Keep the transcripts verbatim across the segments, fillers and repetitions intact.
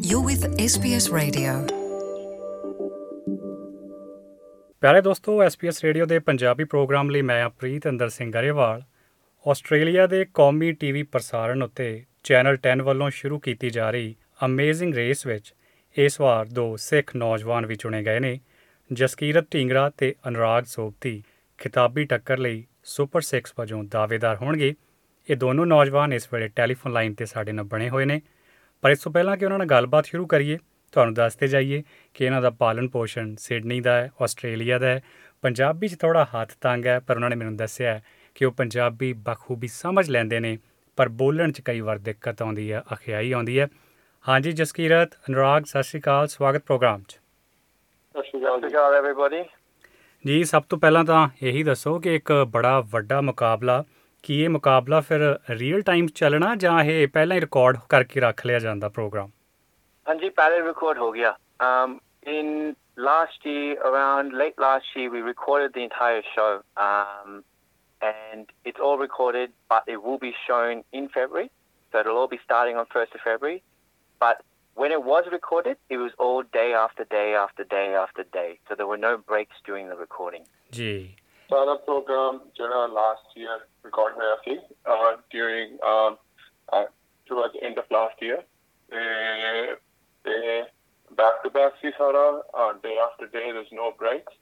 You're with S B S Radio. ਪਿਆਰੇ ਦੋਸਤੋ, S B S radio ਦੇ Punjabi program ਲਈ ਮੈਂ ਪ੍ਰੀਤ ਇੰਦਰ ਸਿੰਘ ਗਰੇਵਾਲ। ਆਸਟ੍ਰੇਲੀਆ ਦੇ ਕੌਮੀ ਟੀਵੀ ਪ੍ਰਸਾਰਣ ਉੱਤੇ ਚੈਨਲ ਦਸ ਵੱਲੋਂ ਸ਼ੁਰੂ ਕੀਤੀ ਜਾ ਰਹੀ ਅਮੇਜ਼ਿੰਗ ਰੇਸ ਵਿੱਚ ਇਸ ਵਾਰ ਦੋ ਸਿੱਖ ਨੌਜਵਾਨ ਵੀ ਚੁਣੇ ਗਏ ਨੇ। ਜਸਕੀਰਤ ਢੀਂਗਰਾ ਤੇ ਅਨੁਰਾਗ ਸੋਬਤੀ ਖਿਤਾਬੀ ਟੱਕਰ ਲਈ ਸੁਪਰ ਸਿਕਸ ਵਜੋਂ ਦਾਅਵੇਦਾਰ ਹੋਣਗੇ। ਇਹ ਦੋਨੋਂ ਨੌਜਵਾਨ ਇਸ ਵੇਲੇ ਟੈਲੀਫੋਨ ਲਾਈਨ 'ਤੇ ਸਾਡੇ ਨਾਲ ਬਣੇ ਹੋਏ ਨੇ। ਪਰ ਇਸ ਤੋਂ ਪਹਿਲਾਂ ਕਿ ਉਹਨਾਂ ਨਾਲ ਗੱਲਬਾਤ ਸ਼ੁਰੂ ਕਰੀਏ, ਤੁਹਾਨੂੰ ਦੱਸਦੇ ਜਾਈਏ ਕਿ ਇਹਨਾਂ ਦਾ ਪਾਲਣ ਪੋਸ਼ਣ ਸਿਡਨੀ ਦਾ ਹੈ, ਆਸਟ੍ਰੇਲੀਆ ਦਾ ਹੈ। ਪੰਜਾਬੀ 'ਚ ਥੋੜ੍ਹਾ ਹੱਥ ਤੰਗ ਹੈ, ਪਰ ਉਹਨਾਂ ਨੇ ਮੈਨੂੰ ਦੱਸਿਆ ਕਿ ਉਹ ਪੰਜਾਬੀ ਬਖੂਬੀ ਸਮਝ ਲੈਂਦੇ ਨੇ, ਪਰ ਬੋਲਣ 'ਚ ਕਈ ਵਾਰ ਦਿੱਕਤ ਆਉਂਦੀ ਹੈ, ਅਖਿਆਈ ਆਉਂਦੀ ਹੈ। ਹਾਂਜੀ ਜਸਕੀਰਤ, ਅਨੁਰਾਗ, ਸਤਿ ਸ਼੍ਰੀ ਅਕਾਲ, ਸਵਾਗਤ ਪ੍ਰੋਗਰਾਮ 'ਚ। ਸਤਿ ਸ਼੍ਰੀ ਅਕਾਲ ਐਵਰੀਬਾਡੀ। ਜੀ, ਸਭ ਤੋਂ ਪਹਿਲਾਂ ਤਾਂ ਇਹੀ ਦੱਸੋ ਕਿ ਇੱਕ ਬੜਾ ਵੱਡਾ ਮੁਕਾਬਲਾ, ਕੀ ਇਹ ਮੁਕਾਬਲਾ ਫਿਰ ਰੀਅਲ ਟਾਈਮ ਚੱਲਣਾ ਜਾਂ ਇਹ ਪਹਿਲਾਂ ਹੀ ਰਿਕਾਰਡ ਕਰਕੇ ਰੱਖ ਲਿਆ ਜਾਂਦਾ ਪ੍ਰੋਗਰਾਮ? ਹਾਂਜੀ, ਪਹਿਲੇ ਰਿਕਾਰਡ ਹੋ ਗਿਆ। um in last year, around late last year, we recorded the entire show, um and it's all recorded, but it will be shown in February, so it'll all be starting on first of February. But when it was recorded, it was all day after day after day after day, so there were no breaks during the recording. ਜੀ, ਸਾਰਾ programme ਜਿਹੜਾ last year record ਹੋਇਆ ਸੀ during toward the end of last year, ਤੇ back to back ਸੀ ਸਾਰਾ, day after day, there's no breaks,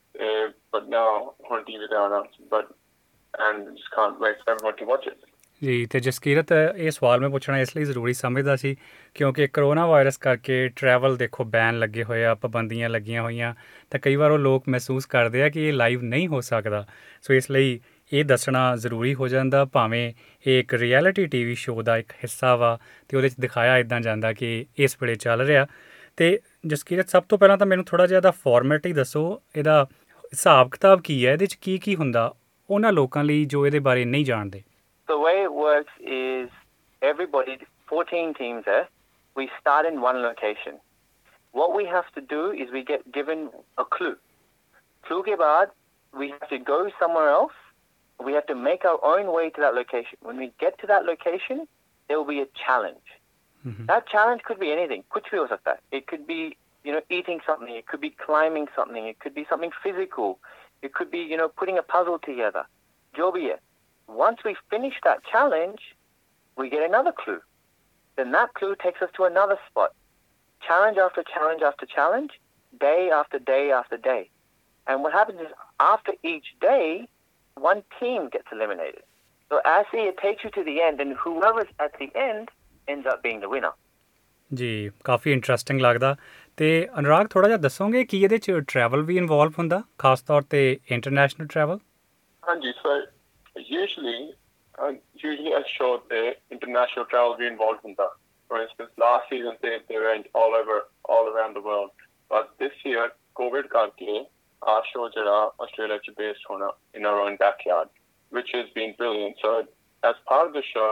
but now ਹੁਣ T V ਤੇ ਆਉਣਾ, but and just can't wait for everyone to watch it. ਜੀ, ਅਤੇ ਜਸਕੀਰਤ, ਇਹ ਸਵਾਲ ਮੈਂ ਪੁੱਛਣਾ ਇਸ ਲਈ ਜ਼ਰੂਰੀ ਸਮਝਦਾ ਸੀ ਕਿਉਂਕਿ ਕਰੋਨਾ ਵਾਇਰਸ ਕਰਕੇ ਟਰੈਵਲ ਦੇਖੋ ਬੈਨ ਲੱਗੇ ਹੋਏ ਆ, ਪਾਬੰਦੀਆਂ ਲੱਗੀਆਂ ਹੋਈਆਂ, ਤਾਂ ਕਈ ਵਾਰ ਉਹ ਲੋਕ ਮਹਿਸੂਸ ਕਰਦੇ ਆ ਕਿ ਇਹ ਲਾਈਵ ਨਹੀਂ ਹੋ ਸਕਦਾ। ਸੋ ਇਸ ਲਈ ਇਹ ਦੱਸਣਾ ਜ਼ਰੂਰੀ ਹੋ ਜਾਂਦਾ, ਭਾਵੇਂ ਇਹ ਇੱਕ ਰਿਐਲਿਟੀ ਟੀ ਵੀ ਸ਼ੋਅ ਦਾ ਇੱਕ ਹਿੱਸਾ ਵਾ ਅਤੇ ਉਹਦੇ 'ਚ ਦਿਖਾਇਆ ਇੱਦਾਂ ਜਾਂਦਾ ਕਿ ਇਸ ਵੇਲੇ ਚੱਲ ਰਿਹਾ। ਅਤੇ ਜਸਕੀਰਤ, ਸਭ ਤੋਂ ਪਹਿਲਾਂ ਤਾਂ ਮੈਨੂੰ ਥੋੜ੍ਹਾ ਜਿਹਾ ਇਹਦਾ ਫਾਰਮੈਟ ਹੀ ਦੱਸੋ, ਇਹਦਾ ਹਿਸਾਬ ਕਿਤਾਬ ਕੀ ਹੈ, ਇਹਦੇ 'ਚ ਕੀ ਕੀ ਹੁੰਦਾ ਉਹਨਾਂ ਲੋਕਾਂ ਲਈ ਜੋ ਇਹਦੇ ਬਾਰੇ ਨਹੀਂ ਜਾਣਦੇ? The way it works is everybody, fourteen teams there, we start in one location. What we have to do is we get given a clue. Clue ke baad, we have to go somewhere else. We have to make our own way to that location. When we get to that location, there will be a challenge. Mm-hmm. That challenge could be anything. Kuch bhi ho sakta hai. It could be, you know, eating something. It could be climbing something. It could be something physical. It could be, you know, putting a puzzle together. Jo bhi hai. Once we finish that challenge, we get another clue. Then that clue takes us to another spot. Challenge after challenge after challenge, day after day after day. And what happens is after each day, one team gets eliminated. So as it takes you to the end, and whoever's at the end ends up being the winner. ਜੀ, ਕਾਫੀ interesting ਲੱਗਦਾ। ਅਤੇ ਅਨੁਰਾਗ, ਥੋੜ੍ਹਾ ਜਿਹਾ ਦੱਸੋਗੇ ਕਿ ਇਹਦੇ 'ਚ travel ਵੀ involve ਹੁੰਦਾ, ਖਾਸ ਤੌਰ 'ਤੇ ਇੰਟਰਨੈਸ਼ਨਲ ਟਰੈਵਲ? ਹਾਂਜੀ sir, Usually, uh, usually a show the international travel be involved in that. For instance, last season they, they went all over, all around the world. But this year, COVID karke, our show jada Australia is based on in our own backyard, which has been brilliant. So as part of the show,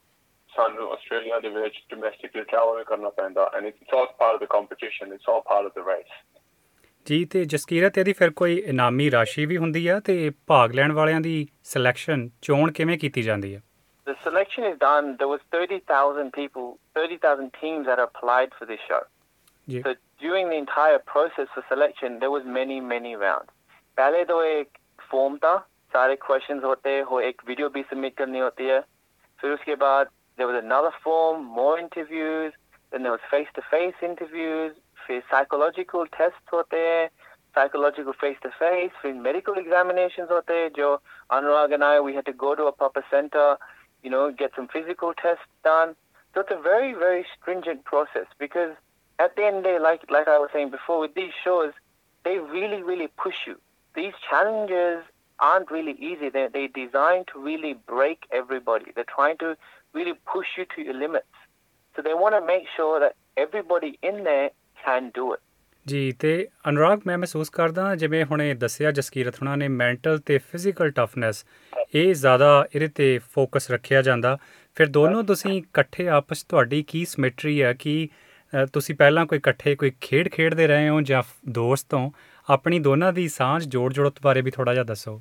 sanu Australia de vich domestically travel karna penda, and it's all part of the competition. It's all part of the race. ਜੀ, ਅਤੇ ਜਸਕੀਰਤ, ਇਹਦੀ ਫਿਰ ਕੋਈ ਇਨਾਮੀ ਰਾਸ਼ੀ ਵੀ ਹੁੰਦੀ ਆ ਅਤੇ ਭਾਗ ਲੈਣ ਵਾਲਿਆਂ ਦੀ ਸਿਲੈਕਸ਼ਨ, ਚੋਣ ਕਿਵੇਂ ਕੀਤੀ ਜਾਂਦੀ ਹੈ? The selection is done. There was thirty thousand people, thirty thousand teams that applied for this show. Ji. So during the entire process for selection, there was many, many rounds. पहले तो एक form था, सारे questions होते हो, एक video भी submit करनी होती है। फिर उसके बाद there was another form, more interviews, then there was face-to-face interviews, फिर psychological tests होते हैं, psychological face-to-face, फिर medical examinations होते हैं, जो Anurag and I, we had to go to a proper center, you know, get some physical tests done. So it's a very, very stringent process, because at the end of the day, like, like I was saying before, with these shows, they really, really push you. These challenges aren't really easy. They're, they're designed to really break everybody. They're trying to really push you to your limits. So they want to make sure that everybody in there can do it. ਜੀ, ਅਤੇ ਅਨੁਰਾਗ, ਮੈਂ ਮਹਿਸੂਸ ਕਰਦਾ ਜਿਵੇਂ ਹੁਣੇ ਦੱਸਿਆ ਜਸਕੀਰਤ ਹੁਣਾਂ ਨੇ, ਮੈਂਟਲ ਅਤੇ ਫਿਜ਼ੀਕਲ ਟਫਨੈਸ, ਇਹ ਜ਼ਿਆਦਾ ਇਹਦੇ 'ਤੇ ਫੋਕਸ ਰੱਖਿਆ ਜਾਂਦਾ। ਫਿਰ ਦੋਨੋਂ ਤੁਸੀਂ ਇਕੱਠੇ ਆਪਸ 'ਚ ਤੁਹਾਡੀ ਕੀ ਸਿਮੈਟਰੀ ਹੈ? ਕਿ ਤੁਸੀਂ ਪਹਿਲਾਂ ਕੋਈ ਇਕੱਠੇ ਕੋਈ ਖੇਡ ਖੇਡਦੇ ਰਹੇ ਹੋ ਜਾਂ ਦੋਸਤ ਹੋ? ਆਪਣੀ ਦੋਨਾਂ ਦੀ ਸਾਂਝ ਜੋੜ ਜੋੜਤ ਬਾਰੇ ਵੀ ਥੋੜ੍ਹਾ ਜਿਹਾ ਦੱਸੋ।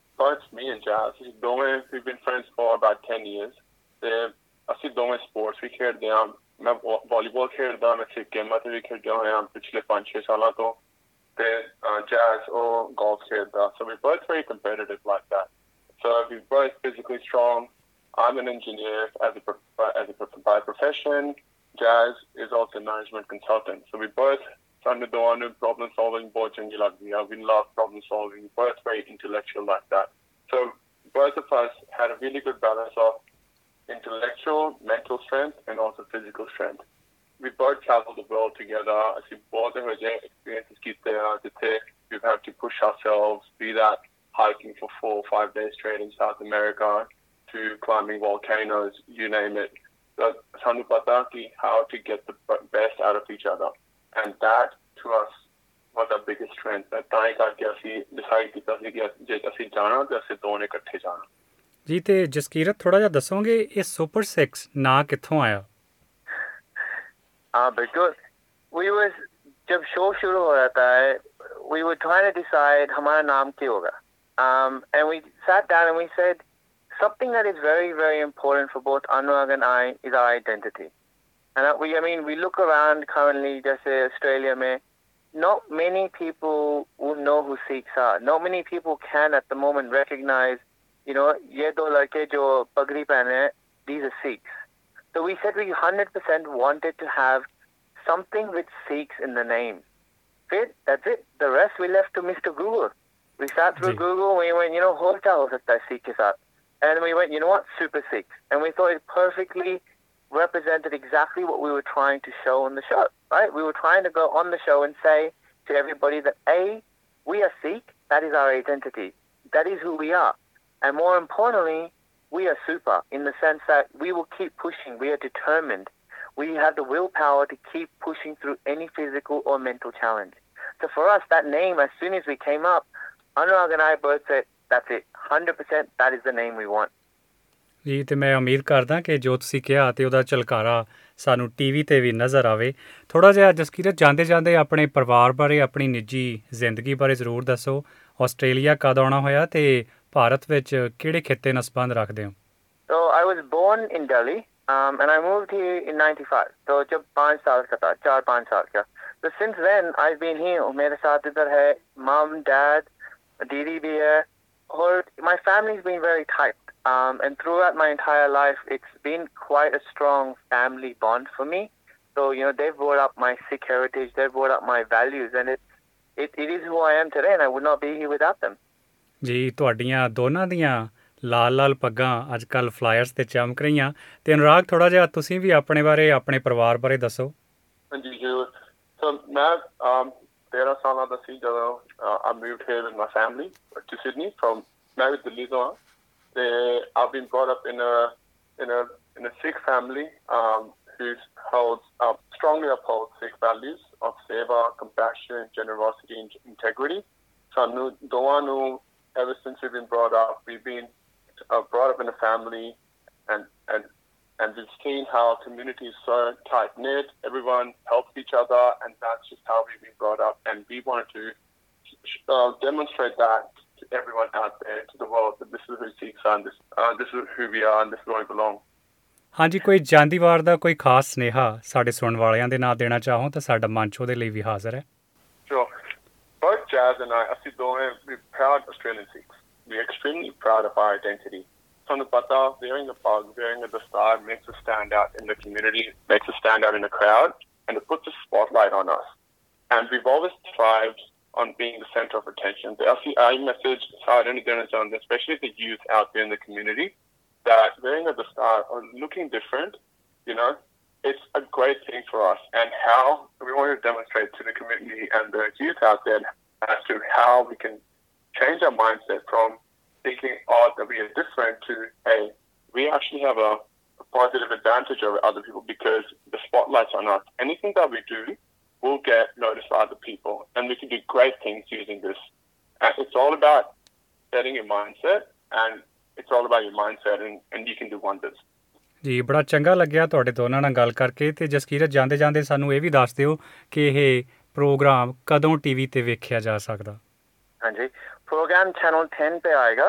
me and Jazz, ਦੋਵੇਂ we've been friends for about ten years. ਤੇ ਅਸੀਂ ਦੋਵੇਂ ਸਪੋਰਟਸ ਵੀ ਖੇਡਦੇ ਹਾਂ, ਮੈਂ ਵਾਲੀਬਾਲ ਖੇਡਦਾ, ਮੈਂ ਸਿੱਖ ਗੇਮਾਂ 'ਤੇ ਵੀ ਖੇਡਿਆ ਹੋਇਆ ਪਿਛਲੇ ਪੰਜ ਛੇ ਸਾਲਾਂ ਤੋਂ, ਤੇ jazz ਉਹ golf ਖੇਡਦਾ. So we're both very competitive like that. So we're both physically strong. I'm an engineer as a as a by profession. Jazz is also a management consultant. So we both ਸਾਨੂੰ ਦੋਵਾਂ ਨੂੰ problem solving ਬਹੁਤ ਚੰਗੀ ਲੱਗਦੀ ਆ. We love problem solving. We're both very intellectual like that. So both of us had a really good balance of intellectual, mental strength, and also physical strength. We both traveled the world together. ਅਸੀਂ ਬਹੁਤ ਇਹੋ ਜਿਹੇ experiences ਕੀਤੇ ਆ ਜਿੱਥੇ we've had to push ourselves, be that hiking for four or five days straight in South America, to climbing volcanoes, you name it. So ਸਾਨੂੰ ਪਤਾ ਕਿ how to get the best out of each other. And that, to us, was our biggest strength. That ਤਾਂ ਹੀ ਕਰਕੇ ਅਸੀਂ decide ਕੀਤਾ ਸੀ ਕਿ ਜੇ ਅਸੀਂ ਜਾਣਾ ਤਾਂ ਅਸੀਂ ਦੋਨੇ ਇਕੱਠੇ ਜਾਣਾ. ਜੀ ਤੇ ਜਸਕੀਰਤ ਥੋੜਾ ਜਿਹਾ ਦੱਸੋਗੇ ਇਹ ਸੁਪਰ ਸਿਕਸ ਨਾਂ ਕਿੱਥੋਂ ਆਇਆ? हाँ बिल्कुल. We was जब शो शुरू हो रहा था, we were trying to decide हमारा नाम क्या होगा. Um, and we sat down and we said something that is very very important for both Anurag and I is our identity. And we, I mean, we look around currently, just Australia, mein, not many people will know who Sikhs are. Not many people can at the moment recognize, you know, ye do ladke jo pagri pehne, these are Sikhs. So we said we one hundred percent wanted to have something with Sikhs in the name. Fit, that's it. The rest we left to Mister Google. We sat through Gee. Google and we went, you know, ho kya ho sakta hai Sikh ke saath? And we went, you know what, Super Sikhs. And we thought it perfectly represented exactly what we were trying to show on the show, right? We were trying to go on the show and say to everybody that A, we are Sikh, that is our identity. That is who we are. And more importantly, we are super in the sense that we will keep pushing. We are determined. We have the willpower to keep pushing through any physical or mental challenge. So for us, that name, as soon as we came up, Anurag and I both said, that's it, one hundred percent, that is the name we want. ਜੀ ਤੇ ਮੈਂ ਉਮੀਦ ਕਰਦਾ ਕਿ ਜੋ ਤੁਸੀਂ ਕਿਹਾ ਤੇ ਉਹਦਾ ਝਲਕਾਰਾ ਸਾਨੂੰ ਟੀ ਵੀ 'ਤੇ ਵੀ ਨਜ਼ਰ ਆਵੇ. ਥੋੜ੍ਹਾ ਜਿਹਾ ਜਸਕੀਰਤ ਜਾਂਦੇ ਜਾਂਦੇ ਆਪਣੇ ਪਰਿਵਾਰ ਬਾਰੇ, ਆਪਣੀ ਨਿੱਜੀ ਜ਼ਿੰਦਗੀ ਬਾਰੇ ਜ਼ਰੂਰ ਦੱਸੋ. ਆਸਟ੍ਰੇਲੀਆ ਕਦ ਆਉਣਾ ਹੋਇਆ ਤੇ ਭਾਰਤ ਵਿੱਚ ਕਿਹੜੇ ਖਿੱਤੇ ਨਾਲ ਸੰਬੰਧ ਰੱਖਦੇ ਹੋ? So I was born in Delhi um, and I moved here in ninety-five. So जब पाँच साल का था, चार पाँच साल का. So since then I've been here. मेरे साथ इधर है mom, dad, दीदी भी है और my family's been very tight. Um, and throughout my entire life, it's been quite a strong family bond for me. So, you know, they've brought up my Sikh heritage, they've brought up my values, and it, it, it is who I am today, and I would not be here without them. ਜੀ ਤੁਹਾਡੀਆਂ ਦੋਨਾਂ ਦੀਆਂ ਲਾਲ ਲਾਲ ਪੱਗਾਂ ਅੱਜ ਕੱਲ੍ਹ ਫਲਾਇਰਸ 'ਤੇ ਚਮਕ ਰਹੀਆਂ. ਤੇ ਅਨੁਰਾਗ ਥੋੜ੍ਹਾ ਜਿਹਾ ਤੁਸੀਂ ਵੀ ਆਪਣੇ ਬਾਰੇ, ਆਪਣੇ ਪਰਿਵਾਰ ਬਾਰੇ ਦੱਸੋ. ਹਾਂਜੀ ਜ਼ਰੂਰ. ਸੋ ਮੈਂ ਤੇਰਾਂ ਸਾਲਾਂ ਦਾ ਸੀ ਜਦੋਂ I moved here with my family to Sydney from ਮੈਂ ਵੀ ਦਿੱਲੀ ਤੋਂ ਹਾਂ. I've been brought up in a in a in a Sikh family um, who holds uh, strongly upholds Sikh values of seva, compassion, generosity, and integrity. So, Doanu, ever since we've been brought up, we've been uh, brought up in a family, and and and we've seen how our community is so tight knit. Everyone helps each other, and that's just how we've been brought up. And we wanted to uh, demonstrate that to everyone out there, to the world, that this is who Sikhs are, and this, uh, this is who we are, and this is where we belong. ਹਾਂਜੀ, ਕੋਈ ਜਾਂਦੀ ਵਾਰ ਦਾ ਕੋਈ ਖਾਸ ਸੁਨੇਹਾ ਸਾਡੇ ਸੁਣਨ ਵਾਲਿਆਂ ਦੇ ਨਾਲ ਦੇਣਾ ਚਾਹੋ ਤਾਂ ਸਾਡਾ ਮੰਚ ਉਹਦੇ ਲਈ ਵੀ ਹਾਜ਼ਰ ਹੈ. Sure. Both Jazz and I, ਅਸੀਂ ਦੋਵੇਂ, we're proud Australian Sikhs. We're extremely proud of our identity. ਸਾਨੂੰ ਪਤਾ, wearing a pug, wearing a dastar makes us stand out in the community, makes us stand out in the crowd, and it puts a spotlight on us. And we've always thrived on being the center of attention. The L C I message, especially the youth out there in the community, that wearing a dastar or looking different, you know, it's a great thing for us. And how we want to demonstrate to the community and the youth out there as to how we can change our mindset from thinking, oh, that we are different to, hey, we actually have a, a positive advantage over other people because the spotlight's on us. Anything that we do will get noticed by other people, and we can do great things using this. And it's all about setting your mindset, and it's all about your mindset, and, and you can do wonders. ਜੀ ਬੜਾ ਚੰਗਾ ਲੱਗਿਆ ਤੁਹਾਡੇ ਦੋਨਾਂ ਨਾਲ ਗੱਲ ਕਰਕੇ. ਤੇ ਜਸਕੀਰਤ ਜਾਂਦੇ ਜਾਂਦੇ ਸਾਨੂੰ ਇਹ ਵੀ ਦੱਸ ਦਿਓ ਕਿ ਇਹ ਪ੍ਰੋਗਰਾਮ ਕਦੋਂ ਟੀਵੀ ਤੇ ਵੇਖਿਆ ਜਾ ਸਕਦਾ? ਹਾਂਜੀ, ਪ੍ਰੋਗਰਾਮ ਚੈਨਲ ten पे आएगा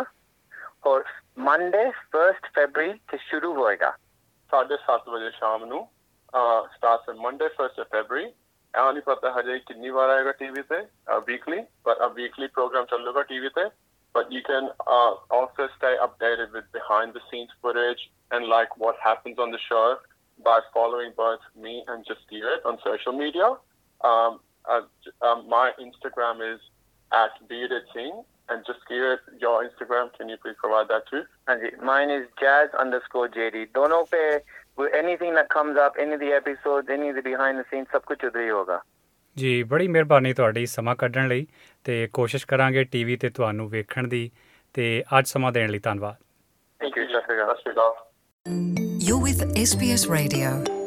और मंडे first February से शुरू होएगा. साढ़े सात बजे शाम ਨੂੰ uh, starts on Monday, first of February. I only put the hajay kinni baar aayega T V te, uh, weekly, but a weekly program chaluga T V te. But you can uh, also stay updated with behind the scenes footage and like what happens on the show by following both me and Jaskirat on social media. Um, uh, um, my Instagram is at Bearded Singh. And Jaskirat, your Instagram, can you please provide that too? Mine is jazz underscore J D. Dono pe, anything that comes up, any of the episodes, any of the behind the scenes, सब कुछ उधर ही होगा। ਜੀ ਬੜੀ ਮਿਹਰਬਾਨੀ ਤੁਹਾਡੀ ਸਮਾਂ ਕੱਢਣ ਲਈ ਤੇ ਕੋਸ਼ਿਸ਼ ਕਰਾਂਗੇ ਟੀਵੀ ਤੇ ਤੁਹਾਨੂੰ ਵੇਖਣ ਦੀ ਤੇ ਅੱਜ ਸਮਾਂ ਦੇਣ ਲਈ ਧੰਨਵਾਦ। Thank you, Jessica. You're with S B S Radio.